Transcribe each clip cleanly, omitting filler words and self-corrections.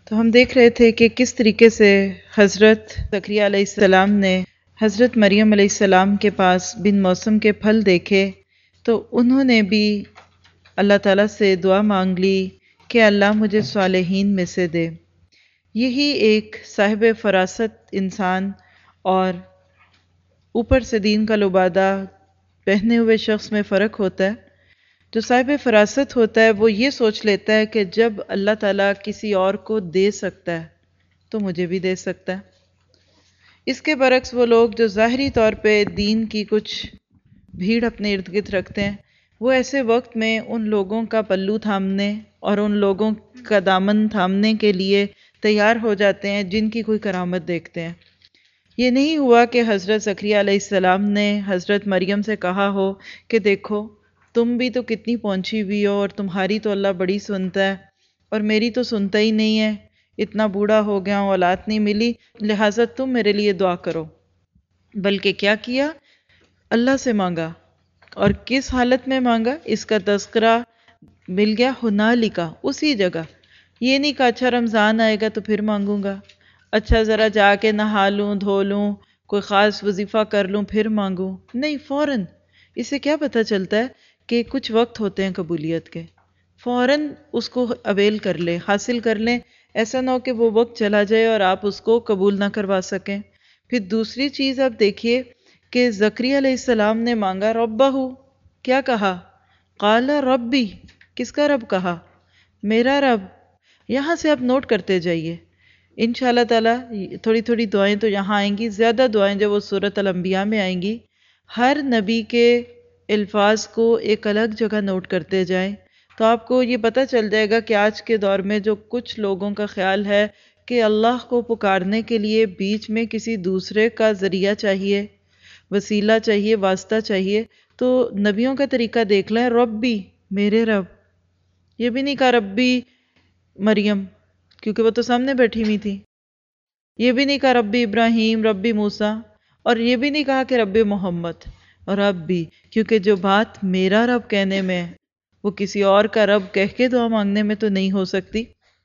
تو ہم دیکھ رہے تھے کہ کس طریقے سے حضرت زکریا علیہ السلام نے حضرت مریم علیہ السلام کے پاس بن موسم کے پھل دیکھے تو انہوں نے بھی اللہ تعالیٰ سے دعا مانگ لی کہ اللہ مجھے صالحین میں سے دے۔ یہی ایک صاحب فراست انسان اور اوپر سے دین کا لبادہ پہنے ہوئے شخص میں فرق ہوتا ہے۔ جو صاحب فراست ہوتا ہے وہ یہ سوچ لیتا ہے کہ جب اللہ تعالیٰ کسی اور کو دے سکتا ہے تو مجھے بھی دے سکتا ہے۔ اس کے برعکس وہ لوگ جو ظاہری طور پہ دین کی کچھ بھیڑ اپنے ارد گرد رکھتے ہیں، وہ ایسے وقت میں ان لوگوں کا پلو تھامنے اور ان لوگوں کا دامن تھامنے کے لیے تیار ہو جاتے ہیں جن کی کوئی کرامت دیکھتے ہیں۔ یہ نہیں ہوا کہ حضرت زکریا علیہ السلام نے حضرت مریم سے کہا ہو کہ دیکھو تم بھی تو کتنی پہنچی ہوئی ہو اور تمہاری تو اللہ بڑی سنتا ہے اور میری تو سنتا ہی نہیں ہے، اتنا بوڑھا ہو گیا ہوں، اولاد نہیں ملی، لہٰذا تم میرے لیے دعا کرو۔ بلکہ کیا کیا؟ اللہ سے مانگا۔ اور کس حالت میں مانگا؟ اس کا تذکرہ مل گیا ہنالکا، اسی جگہ۔ یہ نہیں کہا اچھا رمضان آئے گا تو پھر مانگوں گا، اچھا ذرا جا کے نہا لوں دھو لوں کوئی خاص وظیفہ کر لوں پھر مانگوں، نہیں، فوراً۔ اس سے کیا پتہ چلتا ہے کہ کچھ وقت ہوتے ہیں قبولیت کے، فوراً اس کو اویل کر لیں، حاصل کر لیں، ایسا نہ ہو کہ وہ وقت چلا جائے اور آپ اس کو قبول نہ کروا سکیں۔ پھر دوسری چیز آپ دیکھیے کہ زکریا علیہ السلام نے مانگا ربہ، کیا کہا؟ قال ربی، کس کا رب کہا؟ میرا رب۔ یہاں سے آپ نوٹ کرتے جائیے، انشاءاللہ تعالی تھوڑی تھوڑی دعائیں تو یہاں آئیں گی، زیادہ دعائیں جو وہ سورۃ الانبیاء میں آئیں گی۔ ہر نبی کے الفاظ کو ایک الگ جگہ نوٹ کرتے جائیں تو آپ کو یہ پتہ چل جائے گا کہ آج کے دور میں جو کچھ لوگوں کا خیال ہے کہ اللہ کو پکارنے کے لیے بیچ میں کسی دوسرے کا ذریعہ چاہیے، وسیلہ چاہیے، واسطہ چاہیے، تو نبیوں کا طریقہ دیکھ لیں، ربی، میرے رب۔ یہ بھی نہیں کہا ربی مریم، کیونکہ وہ تو سامنے بیٹھی ہوئی تھی۔ یہ بھی نہیں کہا ربی ابراہیم، ربی موسیٰ، اور یہ بھی نہیں کہا کہ رب محمد، ربی، کیونکہ جو بات میرا رب کہنے میں ہے وہ کسی اور کا رب کہہ کے دعا مانگنے میں تو نہیں ہو سکتی۔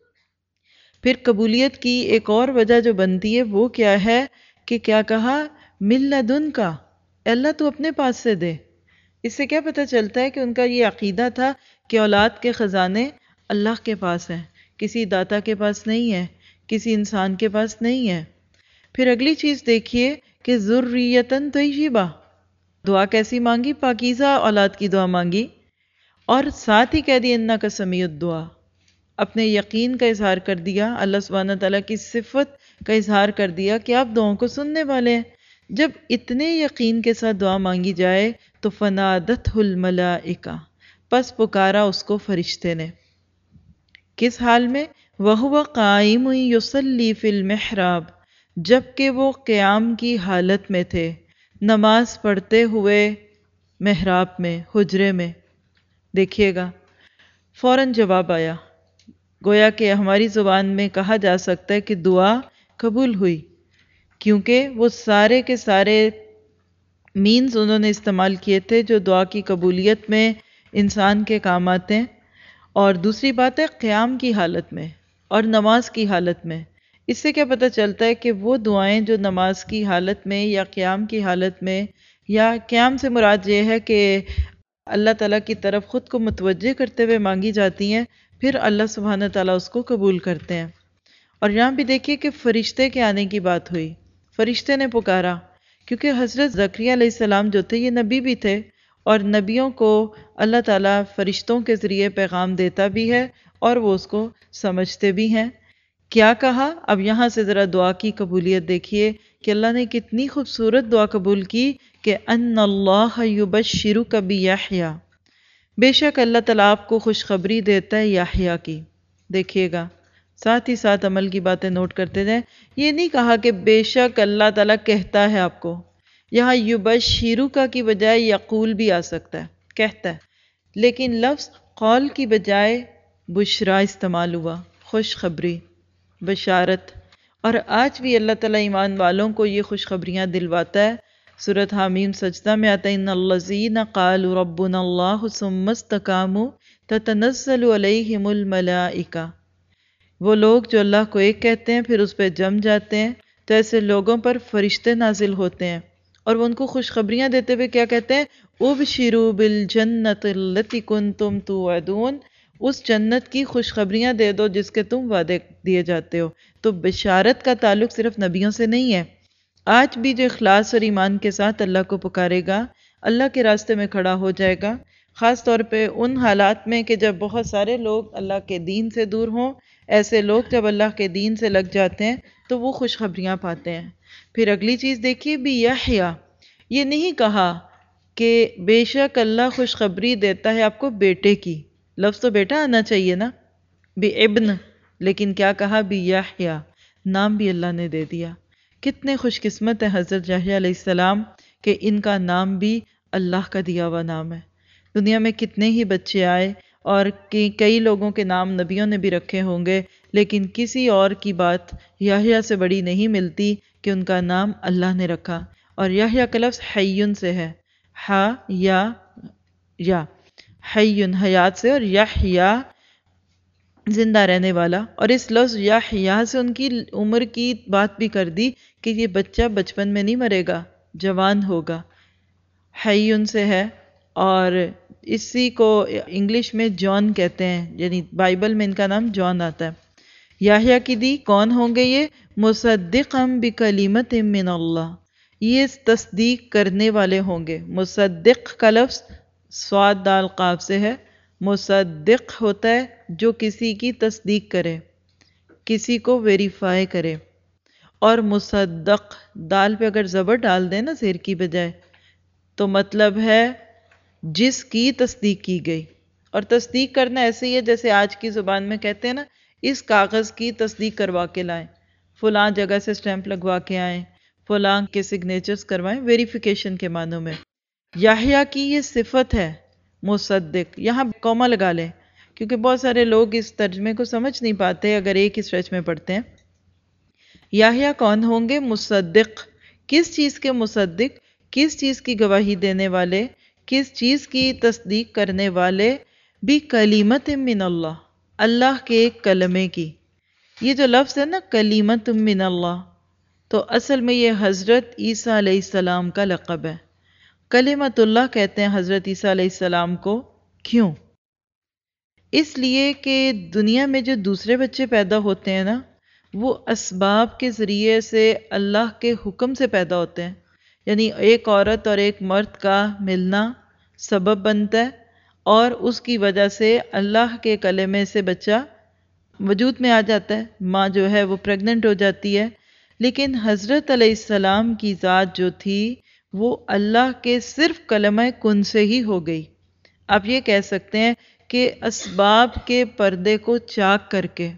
پھر قبولیت کی ایک اور وجہ جو بنتی ہے وہ کیا ہے کہ کیا کہا؟ من لدن کا، اللہ تو اپنے پاس سے دے۔ اس سے کیا پتہ چلتا ہے کہ ان کا یہ عقیدہ تھا کہ اولاد کے خزانے اللہ کے پاس ہیں، کسی داتا کے پاس نہیں ہے، کسی انسان کے پاس نہیں ہے۔ پھر اگلی چیز دیکھیے کہ ذریۃ طیبہ، دعا کیسی مانگی؟ پاکیزہ اولاد کی دعا مانگی، اور ساتھ ہی کہہ دیا انک سمیع الدعا، اپنے یقین کا اظہار کر دیا، اللہ سبحانہ تعالیٰ کی صفت کا اظہار کر دیا کہ آپ دعاؤں کو سننے والے ہیں۔ جب اتنے یقین کے ساتھ دعا مانگی جائے تو فنادتہ الملائکہ، پس پکارا اس کو فرشتے نے، کس حال میں؟ وَهُوَ قَائِمٌ يُصَلِّي فِي الْمِحْرَابِ، جبکہ وہ قیام کی حالت میں تھے، نماز پڑھتے ہوئے محراب میں، حجرے میں۔ دیکھیے گا فوراً جواب آیا، گویا کہ ہماری زبان میں کہا جا سکتا ہے کہ دعا قبول ہوئی، کیونکہ وہ سارے کے سارے مینز انہوں نے استعمال کیے تھے جو دعا کی قبولیت میں انسان کے کام آتے ہیں۔ اور دوسری بات ہے قیام کی حالت میں اور نماز کی حالت میں۔ اس سے کیا پتہ چلتا ہے کہ وہ دعائیں جو نماز کی حالت میں یا قیام کی حالت میں، یا قیام سے مراد یہ ہے کہ اللہ تعالیٰ کی طرف خود کو متوجہ کرتے ہوئے مانگی جاتی ہیں، پھر اللہ سبحانہ تعالیٰ اس کو قبول کرتے ہیں۔ اور یہاں بھی دیکھیے کہ فرشتے کے آنے کی بات ہوئی، فرشتے نے پکارا، کیونکہ حضرت زکریا علیہ السلام جو تھے یہ نبی بھی تھے، اور نبیوں کو اللہ تعالیٰ فرشتوں کے ذریعے پیغام دیتا بھی ہے اور وہ اس کو سمجھتے بھی ہیں۔ کیا کہا؟ اب یہاں سے ذرا دعا کی قبولیت دیکھیے کہ اللہ نے کتنی خوبصورت دعا قبول کی کہ ان اللہ یبشرک بیحییٰ، بے شک اللہ تعالیٰ آپ کو خوشخبری دیتا ہے یحییٰ کی۔ دیکھیے گا ساتھ ہی ساتھ عمل کی باتیں نوٹ کرتے جائیں۔ یہ نہیں کہا کہ بے شک اللہ تعالیٰ کہتا ہے آپ کو، یہاں یبشرک کی بجائے یقول بھی آ سکتا ہے، کہتا ہے، لیکن لفظ قول کی بجائے بشرا استعمال ہوا، خوشخبری، بشارت۔ اور آج بھی اللہ تعالیٰ ایمان والوں کو یہ خوشخبریاں دلواتا ہے۔ سورۃ حامیم سجدہ میں آتا ہے ان الذین قالوا ربنا اللہ ثم استقاموا تتنزل علیہم الملائکہ، وہ لوگ جو اللہ کو ایک کہتے ہیں پھر اس پہ جم جاتے ہیں، تو ایسے لوگوں پر فرشتے نازل ہوتے ہیں اور وہ ان کو خوشخبریاں دیتے ہوئے کیا کہتے ہیں؟ ابشروا بالجنت التی کنتم توعدون، اس جنت کی خوشخبریاں دے دو جس کے تم وعدے دیے جاتے ہو۔ تو بشارت کا تعلق صرف نبیوں سے نہیں ہے۔ آج بھی جو اخلاص اور ایمان کے ساتھ اللہ کو پکارے گا، اللہ کے راستے میں کھڑا ہو جائے گا، خاص طور پہ ان حالات میں کہ جب بہت سارے لوگ اللہ کے دین سے دور ہوں، ایسے لوگ جب اللہ کے دین سے لگ جاتے ہیں تو وہ خوشخبریاں پاتے ہیں۔ پھر اگلی چیز دیکھیے، بھی یحییٰ، یہ نہیں کہا کہ بے شک اللہ خوشخبری دیتا ہے آپ کو بیٹے کی، لفظ تو بیٹا آنا چاہیے نا، بھی ابن، لیکن کیا کہا؟ بھی یحییٰ، نام بھی اللہ نے دے دیا۔ کتنے خوش قسمت ہیں حضرت یحییٰ علیہ السلام کہ ان کا نام بھی اللہ کا دیا ہوا نام ہے۔ دنیا میں کتنے ہی بچے آئے اور کئی لوگوں کے نام نبیوں نے بھی رکھے ہوں گے، لیکن کسی اور کی بات یحییٰ سے بڑی نہیں ملتی کہ ان کا نام اللہ نے رکھا۔ اور یحییٰ کا لفظ حیٌ سے ہے، یا حیٌ حیات سے، اور یحییٰ زندہ رہنے والا، اور اس لفظ یحییٰ سے ان کی عمر کی بات بھی کر دی کہ یہ بچہ بچپن میں نہیں مرے گا، جوان ہوگا۔ حیٌ سے ہے، اور اسی کو انگلش میں جان کہتے ہیں، یعنی بائبل میں ان کا نام جان آتا ہے۔ یحییٰ کی دی کون ہوں گے؟ یہ مصدقا بکلمۃ من اللہ، یہ تصدیق کرنے والے ہوں گے۔ مصدق کا لفظ صاد دال قاف سے ہے۔ مصدق ہوتا ہے جو کسی کی تصدیق کرے، کسی کو ویریفائی کرے، اور مصدق دال پہ اگر زبر ڈال دیں نا زیر کی بجائے تو مطلب ہے جس کی تصدیق کی گئی۔ اور تصدیق کرنا ایسے ہی ہے جیسے آج کی زبان میں کہتے ہیں نا، اس کاغذ کی تصدیق کروا کے لائیں، فلاں جگہ سے سٹیمپ لگوا کے آئیں، فلاں کے سگنیچرز کروائیں، ویریفیکیشن کے معنوں میں۔ یحییٰ کی یہ صفت ہے مصدق، یہاں کوما لگا لیں کیونکہ بہت سارے لوگ اس ترجمے کو سمجھ نہیں پاتے اگر ایک ہی اسٹریچ میں پڑھتے ہیں۔ یحییٰ کون ہوں گے؟ مصدق، کس چیز کے مصدق؟ کس چیز کی گواہی دینے والے؟ کس چیز کی تصدیق کرنے والے؟ بھی کلمت من اللہ، اللہ کے ایک کلمے کی۔ یہ جو لفظ ہے نا کلمت من اللہ، تو اصل میں یہ حضرت عیسیٰ علیہ السلام کا لقب ہے۔ کلمت اللہ کہتے ہیں حضرت عیسیٰ علیہ السلام کو، کیوں؟ اس لیے کہ دنیا میں جو دوسرے بچے پیدا ہوتے ہیں نا، وہ اسباب کے ذریعے سے اللہ کے حکم سے پیدا ہوتے ہیں، یعنی ایک عورت اور ایک مرد کا ملنا سبب بنتا ہے اور اس کی وجہ سے اللہ کے کلمے سے بچہ وجود میں آ جاتا ہے، ماں جو ہے وہ پریگننٹ ہو جاتی ہے۔ لیکن حضرت علیہ السلام کی ذات جو تھی وہ اللہ کے صرف کلمہ کن سے ہی ہو گئی۔ آپ یہ کہہ سکتے ہیں کہ اسباب کے پردے کو چاک کر کے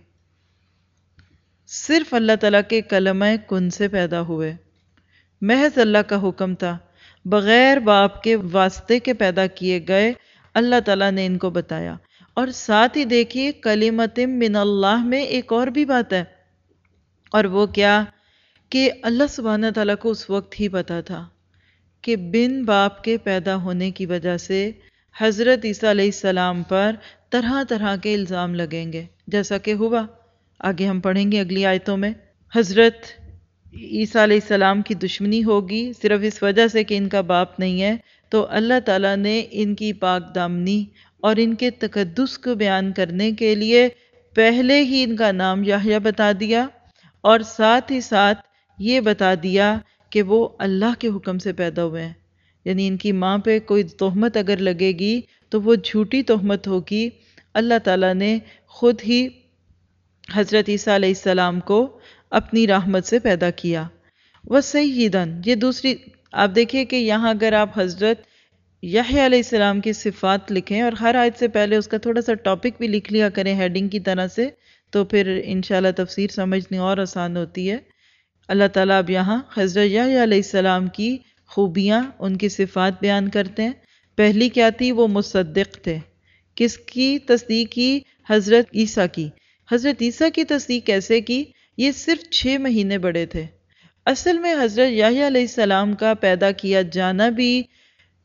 صرف اللہ تعالیٰ کے کلمہ کن سے پیدا ہوئے، محض اللہ کا حکم تھا، بغیر باپ کے واسطے کے پیدا کیے گئے، اللہ تعالیٰ نے ان کو بتایا۔ اور ساتھ ہی دیکھیے کلمت من اللہ میں ایک اور بھی بات ہے، اور وہ کیا کہ اللہ سبحانہ تعالیٰ کو اس وقت ہی پتا تھا کہ بن باپ کے پیدا ہونے کی وجہ سے حضرت عیسیٰ علیہ السلام پر طرح طرح کے الزام لگیں گے، جیسا کہ ہوا آگے ہم پڑھیں گے اگلی آیتوں میں۔ حضرت عیسیٰ علیہ السلام کی دشمنی ہوگی صرف اس وجہ سے کہ ان کا باپ نہیں ہے، تو اللہ تعالیٰ نے ان کی پاک دامنی اور ان کے تقدس کو بیان کرنے کے لیے پہلے ہی ان کا نام یحییٰ بتا دیا، اور ساتھ ہی ساتھ یہ بتا دیا کہ وہ اللہ کے حکم سے پیدا ہوئے ہیں۔ یعنی ان کی ماں پہ کوئی تہمت اگر لگے گی تو وہ جھوٹی تہمت ہوگی، اللہ تعالیٰ نے خود ہی حضرت عیسیٰ علیہ السلام کو اپنی رحمت سے پیدا کیا۔ وَسَيِّدًا، یہ دوسری آپ دیکھیے کہ یہاں اگر آپ حضرت یحییٰ علیہ السلام کی صفات لکھیں اور ہر آیت سے پہلے اس کا تھوڑا سا ٹاپک بھی لکھ لیا کریں ہیڈنگ کی طرح سے، تو پھر انشاءاللہ تفسیر سمجھنی اور آسان ہوتی ہے۔ اللہ تعالیٰ اب یہاں حضرت یحییٰ علیہ السلام کی خوبیاں، ان کی صفات بیان کرتے ہیں۔ پہلی کیا تھی؟ وہ مصدق تھے۔ کس کی تصدیق کی؟ حضرت عیسیٰ کی۔ حضرت عیسیٰ کی تصدیق کیسے کی؟ یہ صرف 6 مہینے بڑے تھے۔ اصل میں حضرت یحییٰ علیہ السلام کا پیدا کیا جانا بھی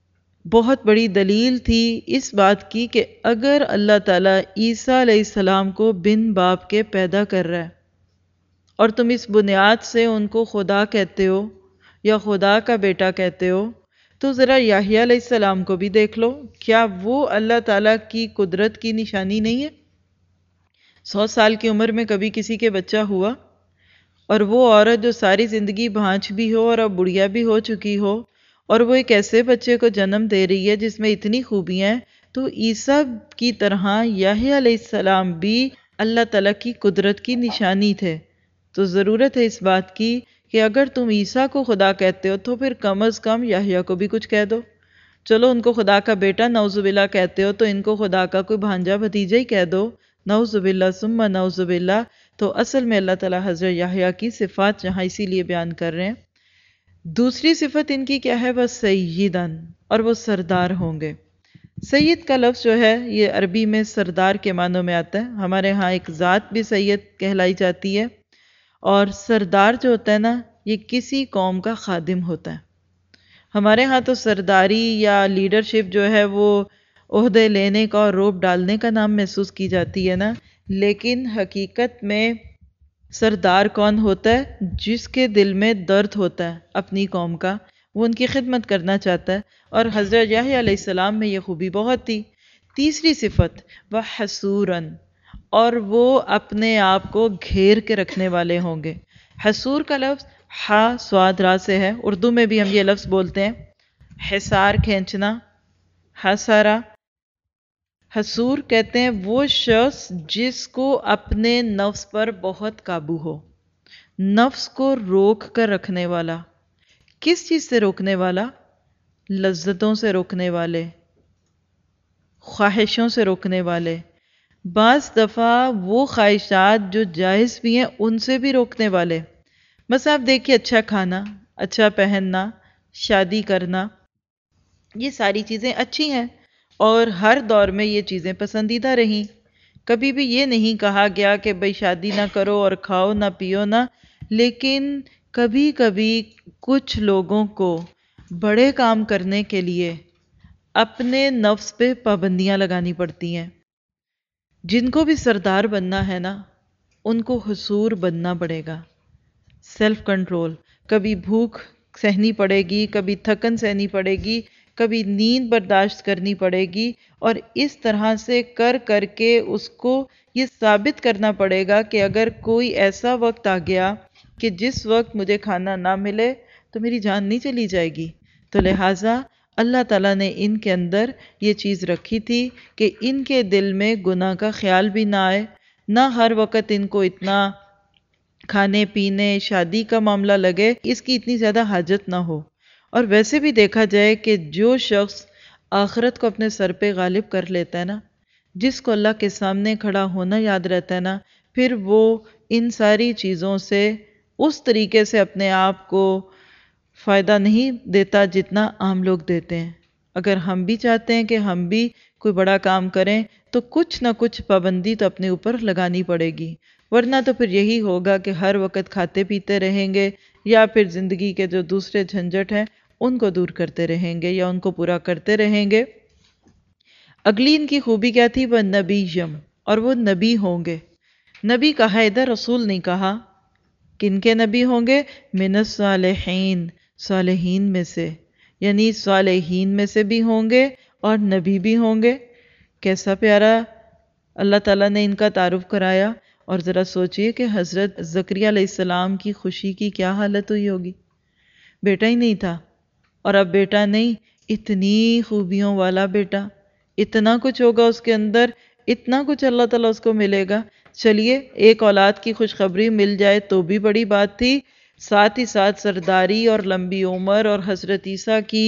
بہت بڑی دلیل تھی اس بات کی کہ اگر اللہ تعالیٰ عیسیٰ علیہ السلام کو بن باپ کے پیدا کر رہا ہے اور تم اس بنیاد سے ان کو خدا کہتے ہو یا خدا کا بیٹا کہتے ہو، تو ذرا یحییٰ علیہ السلام کو بھی دیکھ لو، کیا وہ اللہ تعالیٰ کی قدرت کی نشانی نہیں ہے؟ 100 سال کی عمر میں کبھی کسی کے بچہ ہوا؟ اور وہ عورت جو ساری زندگی بھانچ بھی ہو اور اب بڑھیا بھی ہو چکی ہو، اور وہ ایک ایسے بچے کو جنم دے رہی ہے جس میں اتنی خوبیاں ہیں، تو عیسیٰ کی طرح یحییٰ علیہ السلام بھی اللہ تعالیٰ کی قدرت کی نشانی تھے۔ تو ضرورت ہے اس بات کی کہ اگر تم عیسیٰ کو خدا کہتے ہو تو پھر کم از کم یحییٰ کو بھی کچھ کہہ دو۔ چلو ان کو خدا کا بیٹا نعوذ باللہ کہتے ہو تو ان کو خدا کا کوئی بھانجا بھتیجا ہی کہہ دو، نعوذ باللہ ثم نعوذ باللہ۔ تو اصل میں اللہ تعالیٰ حضرت یحییٰ کی صفات یہاں اسی لیے بیان کر رہے ہیں۔ دوسری صفت ان کی کیا ہے؟ بس سیدن، اور وہ سردار ہوں گے۔ سید کا لفظ جو ہے یہ عربی میں سردار کے معنوں میں آتا ہے۔ ہمارے ہاں ایک ذات بھی سید کہلائی جاتی ہے، اور سردار جو ہوتا ہے نا یہ کسی قوم کا خادم ہوتا ہے۔ ہمارے ہاں تو سرداری یا لیڈرشپ جو ہے وہ عہدے لینے کا اور روب ڈالنے کا نام محسوس کی جاتی ہے نا، لیکن حقیقت میں سردار کون ہوتا ہے؟ جس کے دل میں درد ہوتا ہے اپنی قوم کا، وہ ان کی خدمت کرنا چاہتا ہے، اور حضرت یحییٰ علیہ السلام میں یہ خوبی بہت تھی۔ تیسری صفت وحسوراً، اور وہ اپنے آپ کو گھیر کے رکھنے والے ہوں گے۔ حسور کا لفظ ہا صاد را سے ہے، اردو میں بھی ہم یہ لفظ بولتے ہیں، حصار کھینچنا، حسرا۔ حسور کہتے ہیں وہ شخص جس کو اپنے نفس پر بہت قابو ہو، نفس کو روک کر رکھنے والا۔ کس چیز سے روکنے والا؟ لذتوں سے روکنے والے، خواہشوں سے روکنے والے، بعض دفعہ وہ خواہشات جو جائز بھی ہیں ان سے بھی روکنے والے۔ بس آپ دیکھیے، اچھا کھانا، اچھا پہننا، شادی کرنا، یہ ساری چیزیں اچھی ہیں اور ہر دور میں یہ چیزیں پسندیدہ رہیں۔ کبھی بھی یہ نہیں کہا گیا کہ بھئی شادی نہ کرو اور کھاؤ نہ پیو نہ، لیکن کبھی کبھی کچھ لوگوں کو بڑے کام کرنے کے لیے اپنے نفس پہ پابندیاں لگانی پڑتی ہیں۔ جن کو بھی سردار بننا ہے نا، ان کو حضور بننا پڑے گا، سیلف کنٹرول۔ کبھی بھوک سہنی پڑے گی، کبھی تھکن سہنی پڑے گی، کبھی نیند برداشت کرنی پڑے گی، اور اس طرح سے کر کر کے اس کو یہ ثابت کرنا پڑے گا کہ اگر کوئی ایسا وقت آ گیا کہ جس وقت مجھے کھانا نہ ملے تو میری جان نہیں چلی جائے گی۔ تو لہٰذا اللہ تعالیٰ نے ان کے اندر یہ چیز رکھی تھی کہ ان کے دل میں گناہ کا خیال بھی نہ آئے، نہ ہر وقت ان کو اتنا کھانے پینے شادی کا معاملہ لگے، اس کی اتنی زیادہ حاجت نہ ہو۔ اور ویسے بھی دیکھا جائے کہ جو شخص آخرت کو اپنے سر پہ غالب کر لیتا ہے نا، جس کو اللہ کے سامنے کھڑا ہونا یاد رہتا ہے نا، پھر وہ ان ساری چیزوں سے اس طریقے سے اپنے آپ کو فائدہ نہیں دیتا جتنا عام لوگ دیتے ہیں۔ اگر ہم بھی چاہتے ہیں کہ ہم بھی کوئی بڑا کام کریں تو کچھ نہ کچھ پابندی تو اپنے اوپر لگانی پڑے گی، ورنہ تو پھر یہی ہوگا کہ ہر وقت کھاتے پیتے رہیں گے، یا پھر زندگی کے جو دوسرے جھنجٹ ہیں ان کو دور کرتے رہیں گے یا ان کو پورا کرتے رہیں گے۔ اگلی ان کی خوبی کیا تھی؟ وہ نبیم، اور وہ نبی ہوں گے۔ نبی کہا ادھر، رسول نہیں کہا۔ کن کے نبی ہوں گے؟ من الصالحین، صالحین میں سے، یعنی صالحین میں سے بھی ہوں گے اور نبی بھی ہوں گے۔ کیسا پیارا اللہ تعالیٰ نے ان کا تعارف کرایا۔ اور ذرا سوچئے کہ حضرت زکریا علیہ السلام کی خوشی کی کیا حالت ہوئی ہوگی۔ بیٹا ہی نہیں تھا، اور اب بیٹا نہیں، اتنی خوبیوں والا بیٹا، اتنا کچھ ہوگا اس کے اندر، اتنا کچھ اللہ تعالیٰ اس کو ملے گا۔ چلیے، ایک اولاد کی خوشخبری مل جائے تو بھی بڑی بات تھی، ساتھ ہی ساتھ سرداری اور لمبی عمر اور حضرت عیسیٰ کی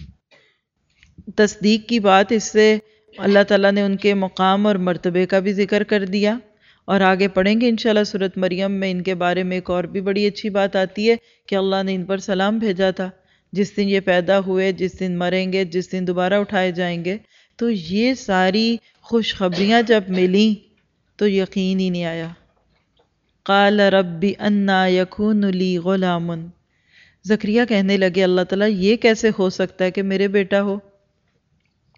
تصدیق کی بات، اس سے اللہ تعالیٰ نے ان کے مقام اور مرتبے کا بھی ذکر کر دیا۔ اور آگے پڑھیں گے انشاءاللہ سورۃ مریم میں ان کے بارے میں ایک اور بھی بڑی اچھی بات آتی ہے کہ اللہ نے ان پر سلام بھیجا تھا، جس دن یہ پیدا ہوئے، جس دن مریں گے، جس دن دوبارہ اٹھائے جائیں گے۔ تو یہ ساری خوشخبریاں جب ملیں تو یقین ہی نہیں آیا۔ قال رب انا یکون لی غلام، زکریا کہنے لگے اللہ تعالیٰ یہ کیسے ہو سکتا ہے کہ میرے بیٹا ہو؟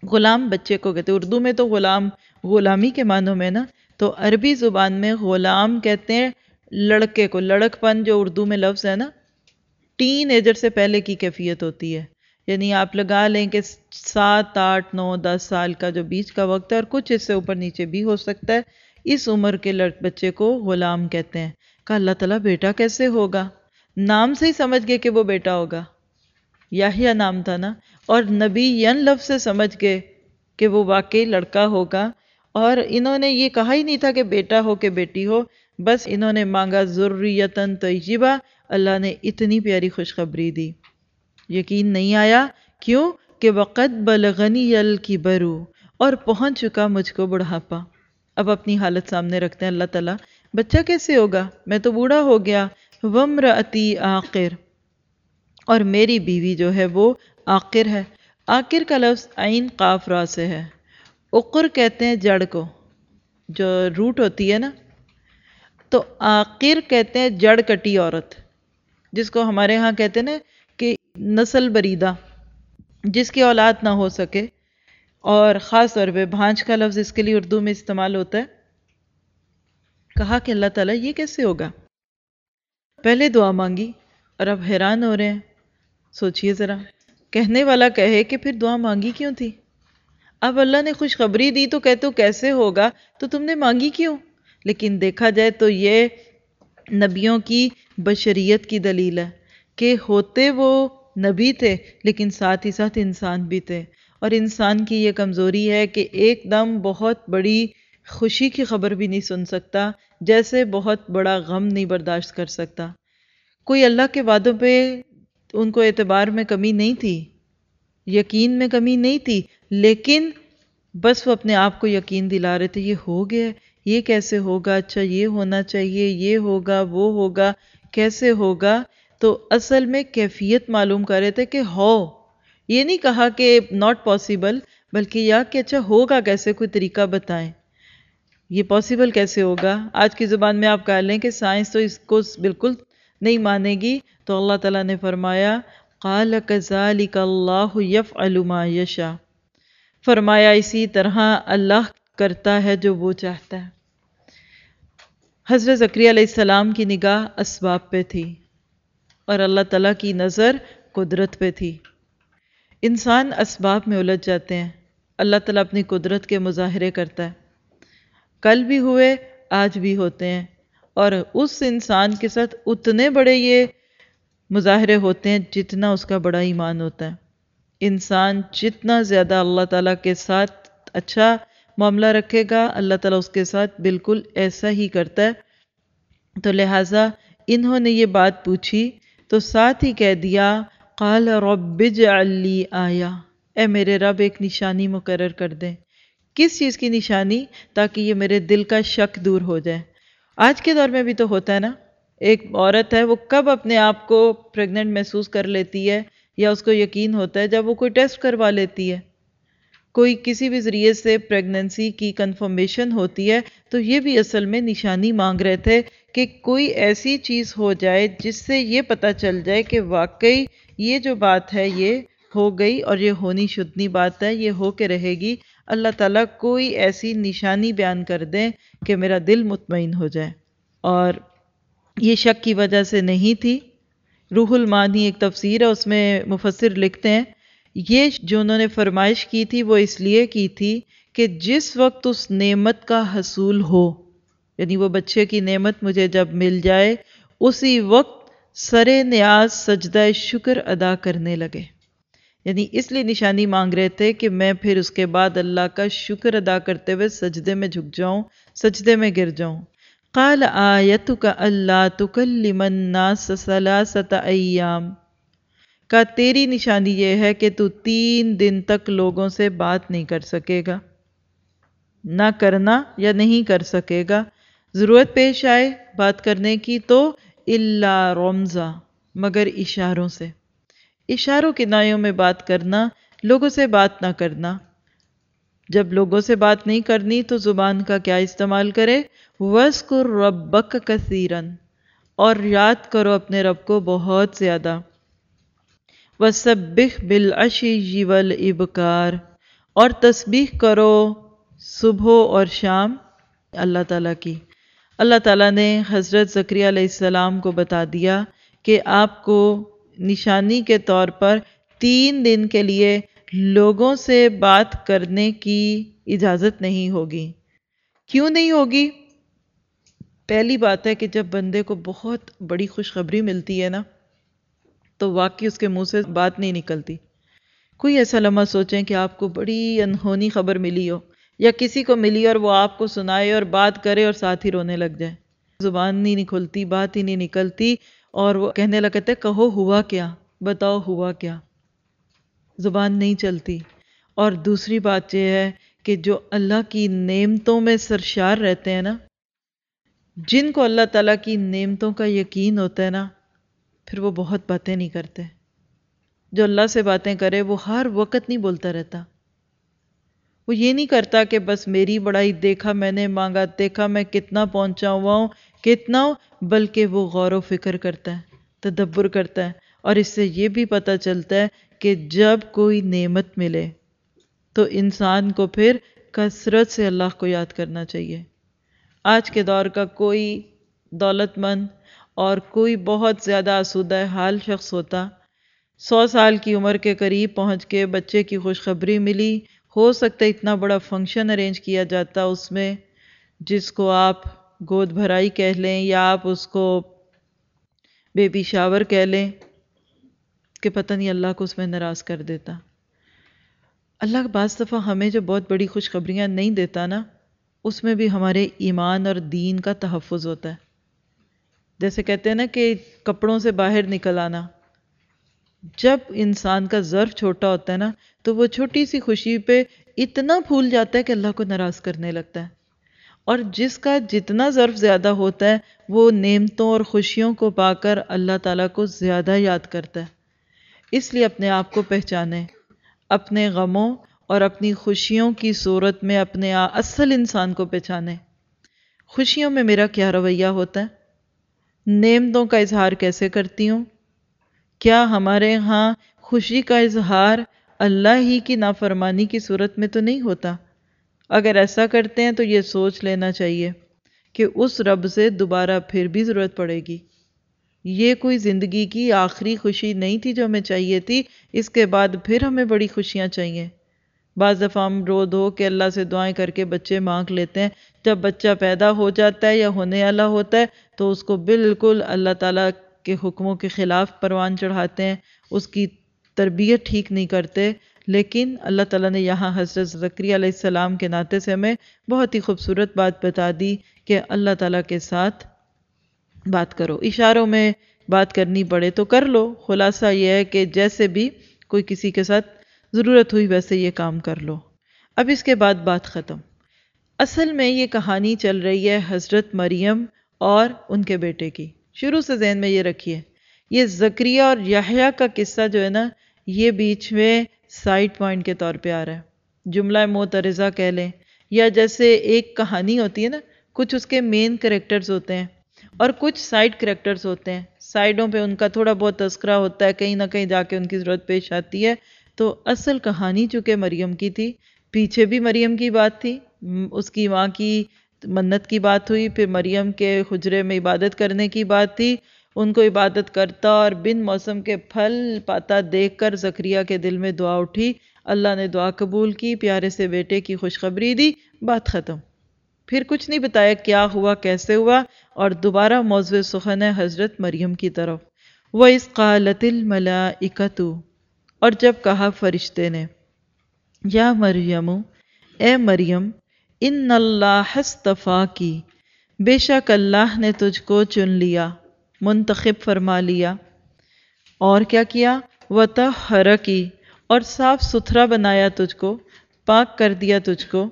غلام بچے کو کہتے ہیں، اردو میں تو غلام غلامی کے معنوں میں نا، تو عربی زبان میں غلام کہتے ہیں لڑکے کو، لڑک پن جو اردو میں لفظ ہے نا، ٹین ایجر سے پہلے کی کیفیت ہوتی ہے، یعنی آپ لگا لیں کہ 7 8 9 10 سال کا جو بیچ کا وقت ہے، اور کچھ اس سے اوپر نیچے بھی ہو سکتا ہے، اس عمر کے بچے کو غلام کہتے ہیں۔ کہا اللہ تعالیٰ بیٹا کیسے ہوگا؟ نام سے ہی سمجھ گئے کہ وہ بیٹا ہوگا، یحییٰ نام تھا نا، اور نبی لفظ سے سمجھ گئے کہ وہ واقعی لڑکا ہوگا، اور انہوں نے یہ کہا ہی نہیں تھا کہ بیٹا ہو کہ بیٹی ہو، بس انہوں نے مانگا ذریتن طیبہ، اللہ نے اتنی پیاری خوشخبری دی۔ یقین نہیں آیا، کیوں کہ وقت بلغنی الکبر، اور پہنچ چکا مجھ کو بڑھاپا۔ اب اپنی حالت سامنے رکھتے ہیں اللہ تعالیٰ، بچہ کیسے ہوگا؟ میں تو بوڑھا ہو گیا۔ وامرأتی عاقر، اور میری بیوی جو ہے وہ عاقر ہے۔ عاقر کا لفظ عین قاف را سے ہے۔ عقر کہتے ہیں جڑ کو، جو روٹ ہوتی ہے نا، تو عاقر کہتے ہیں جڑ کٹی عورت، جس کو ہمارے ہاں کہتے ہیں نا کہ نسل بریدہ، جس کی اولاد نہ ہو سکے، اور خاص طور پہ بھانج کا لفظ اس کے لیے اردو میں استعمال ہوتا ہے۔ کہا کہ اللہ تعالیٰ یہ کیسے ہوگا؟ پہلے دعا مانگی اور اب حیران ہو رہے ہیں۔ سوچئے ذرا، کہنے والا کہے کہ پھر دعا مانگی کیوں تھی؟ اب اللہ نے خوشخبری دی تو کہتے ہو کیسے ہوگا، تو تم نے مانگی کیوں؟ لیکن دیکھا جائے تو یہ نبیوں کی بشریت کی دلیل ہے کہ ہوتے وہ نبی تھے لیکن ساتھ ہی ساتھ انسان بھی تھے، اور انسان کی یہ کمزوری ہے کہ ایک دم بہت بڑی خوشی کی خبر بھی نہیں سن سکتا، جیسے بہت بڑا غم نہیں برداشت کر سکتا۔ کوئی اللہ کے وعدوں پہ ان کو اعتبار میں کمی نہیں تھی، یقین میں کمی نہیں تھی، لیکن بس وہ اپنے آپ کو یقین دلا رہے تھے یہ ہو گیا، یہ کیسے ہوگا، اچھا یہ ہونا چاہیے، یہ ہوگا، وہ ہوگا، کیسے ہوگا؟ تو اصل میں کیفیت معلوم کر رہے تھے کہ ہو، یہ نہیں کہا کہ ناٹ پاسبل، بلکہ یا کہ اچھا ہوگا کیسے، کوئی طریقہ بتائیں، یہ پاسبل کیسے ہوگا؟ آج کی زبان میں آپ کہہ لیں کہ سائنس تو اس کو بالکل نہیں مانے گی، تو اللہ تعالیٰ نے فرمایا قال کذالک اللہ یفعل ما یشاء، فرمایا اسی طرح اللہ کرتا ہے جو وہ چاہتا ہے۔ حضرت زکریا علیہ السلام کی نگاہ اسباب پہ تھی اور اللہ تعالیٰ کی نظر قدرت پہ تھی۔ انسان اسباب میں الجھ جاتے ہیں، اللہ تعالیٰ اپنی قدرت کے مظاہرے کرتا ہے، کل بھی ہوئے آج بھی ہوتے ہیں، اور اس انسان کے ساتھ اتنے بڑے یہ مظاہرے ہوتے ہیں جتنا اس کا بڑا ایمان ہوتا ہے۔ انسان جتنا زیادہ اللہ تعالیٰ کے ساتھ اچھا معاملہ رکھے گا، اللہ تعالیٰ اس کے ساتھ بالکل ایسا ہی کرتا ہے۔ تو لہٰذا انہوں نے یہ بات پوچھی تو ساتھ ہی کہہ دیا قال رب اجعل لی آیہ، اے میرے رب ایک نشانی مقرر کر دیں۔ کس چیز کی نشانی؟ تاکہ یہ میرے دل کا شک دور ہو جائے۔ آج کے دور میں بھی تو ہوتا ہے نا، ایک عورت ہے وہ کب اپنے آپ کو پریگننٹ محسوس کر لیتی ہے یا اس کو یقین ہوتا ہے؟ جب وہ کوئی ٹیسٹ کروا لیتی ہے، کوئی کسی بھی ذریعے سے پریگننسی کی کنفرمیشن ہوتی ہے، تو یہ بھی اصل میں نشانی مانگ رہے تھے کہ کوئی ایسی چیز ہو جائے جس سے یہ پتہ چل جائے کہ واقعی یہ جو بات ہے یہ ہو گئی، اور یہ ہونی شدنی بات ہے، یہ ہو کے رہے گی۔ اللہ تعالیٰ کوئی ایسی نشانی بیان کر دیں کہ میرا دل مطمئن ہو جائے، اور یہ شک کی وجہ سے نہیں تھی۔ روح المعانی ایک تفسیر ہے، اس میں مفسر لکھتے ہیں یہ جو انہوں نے فرمائش کی تھی وہ اس لیے کی تھی کہ جس وقت اس نعمت کا حصول ہو، یعنی وہ بچے کی نعمت مجھے جب مل جائے، اسی وقت سرے نیاز سجدہ شکر ادا کرنے لگے۔ یعنی اس لیے نشانی مانگ رہے تھے کہ میں پھر اس کے بعد اللہ کا شکر ادا کرتے ہوئے سجدے میں جھک جاؤں، سجدے میں گر جاؤں۔ قال آیتک اللہ تکلم الناس ثلاثۃ ایام، کہ تیری نشانی یہ ہے کہ تو 3 دن تک لوگوں سے بات نہیں کر سکے گا، نہ کرنا یا نہیں کر سکے گا، ضرورت پیش آئے بات کرنے کی تو الا رمزا، مگر اشاروں سے، اشاروں کنایوں میں بات کرنا، لوگوں سے بات نہ کرنا۔ جب لوگوں سے بات نہیں کرنی تو زبان کا کیا استعمال کرے؟ وَاذْكُرْ رَبَّكَ كَثِيرًا، اور یاد کرو اپنے رب کو بہت زیادہ۔ وَسَبِّحْ بِالْعَشِيِّ وَالْإِبْكَارِ، اور تسبیح کرو صبح اور شام اللہ تعالیٰ کی۔ اللہ تعالیٰ نے حضرت زکریا علیہ السلام کو بتا دیا کہ آپ کو نشانی کے طور پر 3 دن کے لیے لوگوں سے بات کرنے کی اجازت نہیں ہوگی۔ کیوں نہیں ہوگی؟ پہلی بات ہے کہ جب بندے کو بہت بڑی خوشخبری ملتی ہے نا، تو واقعی اس کے منہ سے بات نہیں نکلتی۔ کوئی ایسا لمحہ سوچیں کہ آپ کو بڑی انہونی خبر ملی ہو، یا کسی کو ملی اور وہ آپ کو سنائے اور بات کرے اور ساتھ ہی رونے لگ جائے، زبان نہیں کھلتی، بات ہی نہیں نکلتی، اور وہ کہنے لگتے کہو ہوا کیا، بتاؤ ہوا کیا، زبان نہیں چلتی۔ اور دوسری بات یہ ہے کہ جو اللہ کی نعمتوں میں سرشار رہتے ہیں نا، جن کو اللہ تعالیٰ کی نعمتوں کا یقین ہوتا ہے نا، پھر وہ بہت باتیں نہیں کرتے۔ جو اللہ سے باتیں کرے وہ ہر وقت نہیں بولتا رہتا، وہ یہ نہیں کرتا کہ بس میری بڑائی دیکھا میں نے مانگا، دیکھا میں کتنا پہنچا ہوا ہوں، کتنا ہوں، بلکہ وہ غور و فکر کرتا ہے، تدبر کرتا ہے۔ اور اس سے یہ بھی پتہ چلتا ہے کہ جب کوئی نعمت ملے تو انسان کو پھر کثرت سے اللہ کو یاد کرنا چاہیے۔ آج کے دور کا کوئی دولت مند اور کوئی بہت زیادہ آسودہ حال شخص ہوتا، 100 سال کی عمر کے قریب پہنچ کے بچے کی خوشخبری ملی، ہو سکتا ہے اتنا بڑا فنکشن ارینج کیا جاتا اس میں، جس کو آپ گود بھرائی کہہ لیں یا آپ اس کو بیبی شاور کہہ لیں، کہ پتہ نہیں اللہ کو اس میں ناراض کر دیتا۔ اللہ بعض دفعہ ہمیں جو بہت بڑی خوشخبریاں نہیں دیتا نا، اس میں بھی ہمارے ایمان اور دین کا تحفظ ہوتا ہے۔ جیسے کہتے ہیں نا کہ کپڑوں سے باہر نکل آنا، جب انسان کا ظرف چھوٹا ہوتا ہے نا، تو وہ چھوٹی سی خوشی پہ اتنا پھول جاتا ہے کہ اللہ کو ناراض کرنے لگتا ہے، اور جس کا جتنا ظرف زیادہ ہوتا ہے وہ نعمتوں اور خوشیوں کو پا کر اللہ تعالیٰ کو زیادہ یاد کرتا ہے۔ اس لیے اپنے آپ کو پہچانیں، اپنے غموں اور اپنی خوشیوں کی صورت میں اپنے اصل انسان کو پہچانیں۔ خوشیوں میں میرا کیا رویہ ہوتا ہے؟ نعمتوں کا اظہار کیسے کرتی ہوں؟ کیا ہمارے ہاں خوشی کا اظہار اللہ ہی کی نافرمانی کی صورت میں تو نہیں ہوتا؟ اگر ایسا کرتے ہیں تو یہ سوچ لینا چاہیے کہ اس رب سے دوبارہ پھر بھی ضرورت پڑے گی۔ یہ کوئی زندگی کی آخری خوشی نہیں تھی جو ہمیں چاہیے تھی، اس کے بعد پھر ہمیں بڑی خوشیاں چاہیے۔ بعض دفعہ ہم رو دھو کے اللہ سے دعائیں کر کے بچے مانگ لیتے ہیں، جب بچہ پیدا ہو جاتا ہے یا ہونے والا ہوتا ہے تو اس کو بالکل اللہ تعالیٰ کے حکموں کے خلاف پروان چڑھاتے ہیں، اس کی تربیت ٹھیک نہیں کرتے۔ لیکن اللہ تعالیٰ نے یہاں حضرت زکریا علیہ السلام کے ناطے سے ہمیں بہت ہی خوبصورت بات بتا دی کہ اللہ تعالیٰ کے ساتھ بات کرو، اشاروں میں بات کرنی پڑے تو کر لو۔ خلاصہ یہ ہے کہ جیسے بھی کوئی کسی کے ساتھ ضرورت ہوئی ویسے یہ کام کر لو۔ اب اس کے بعد بات ختم۔ اصل میں یہ کہانی چل رہی ہے حضرت مریم اور ان کے بیٹے کی۔ شروع سے ذہن میں یہ رکھیے، یہ زکریا اور یحییٰ کا قصہ جو ہے نا، یہ بیچ میں سائیڈ پوائنٹ کے طور پہ آ رہا ہے، جملہ معترضہ کہہ لیں، یا جیسے ایک کہانی ہوتی ہے نا، کچھ اس کے مین کریکٹرز ہوتے ہیں اور کچھ سائیڈ کریکٹرز ہوتے ہیں، سائیڈوں پہ ان کا تھوڑا بہت تذکرہ ہوتا ہے، کہیں نہ کہیں جا کے ان کی ضرورت پیش آتی ہے۔ تو اصل کہانی چونکہ مریم کی تھی، پیچھے بھی مریم کی بات تھی، اس کی ماں کی منت کی بات ہوئی، پھر مریم کے حجرے میں عبادت کرنے کی بات تھی، ان کو عبادت کرتا اور بن موسم کے پھل پاتا دیکھ کر زکریا کے دل میں دعا اٹھی، اللہ نے دعا قبول کی، پیارے سے بیٹے کی خوشخبری دی، بات ختم۔ پھر کچھ نہیں بتایا کیا ہوا کیسے ہوا، اور دوبارہ موضوع سخن ہے حضرت مریم کی طرف۔ وَإِذْ قَالَتِ الْمَلَائِكَةُ، اور جب کہا فرشتے نے، یا مریم، اے مریم، ان اللہ اصطفاکی، بے شک اللہ نے تجھ کو چن لیا، منتخب فرما لیا، اور کیا کیا؟ وطہرکی، اور صاف ستھرا بنایا تجھ کو، پاک کر دیا تجھ کو،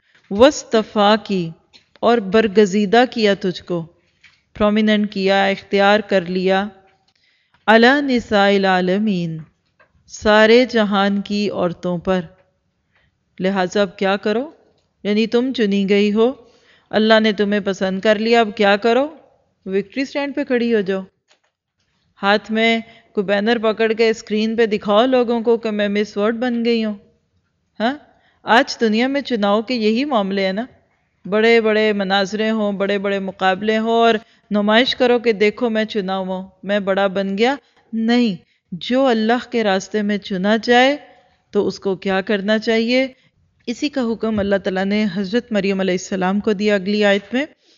واصطفاکی، اور برگزیدہ کیا تجھ کو، پرومیننٹ کیا، اختیار کر لیا، علی نساء العالمین، سارے جہان کی عورتوں پر۔ لہٰذا اب کیا کرو؟ یعنی تم چنی گئی ہو، اللہ نے تمہیں پسند کر لیا، اب کیا کرو؟ وکٹری سٹینڈ پہ کھڑی ہو جاؤ، ہاتھ میں کوئی بینر پکڑ کے اسکرین پہ دکھاؤ لوگوں کو کہ میں مس ورلڈ بن گئی ہوں، ہاں؟ آج دنیا میں چناؤ کے یہی معاملے ہیں نا، بڑے بڑے مناظرے ہوں، بڑے بڑے مقابلے ہوں، اور نمائش کرو کہ دیکھو میں چنا ہوں، میں بڑا بن گیا۔ نہیں، جو اللہ کے راستے میں چنا جائے تو اس کو کیا کرنا چاہیے؟ اسی کا حکم اللہ تعالیٰ نے حضرت مریم علیہ السلام کو دیا اگلی آیت میں،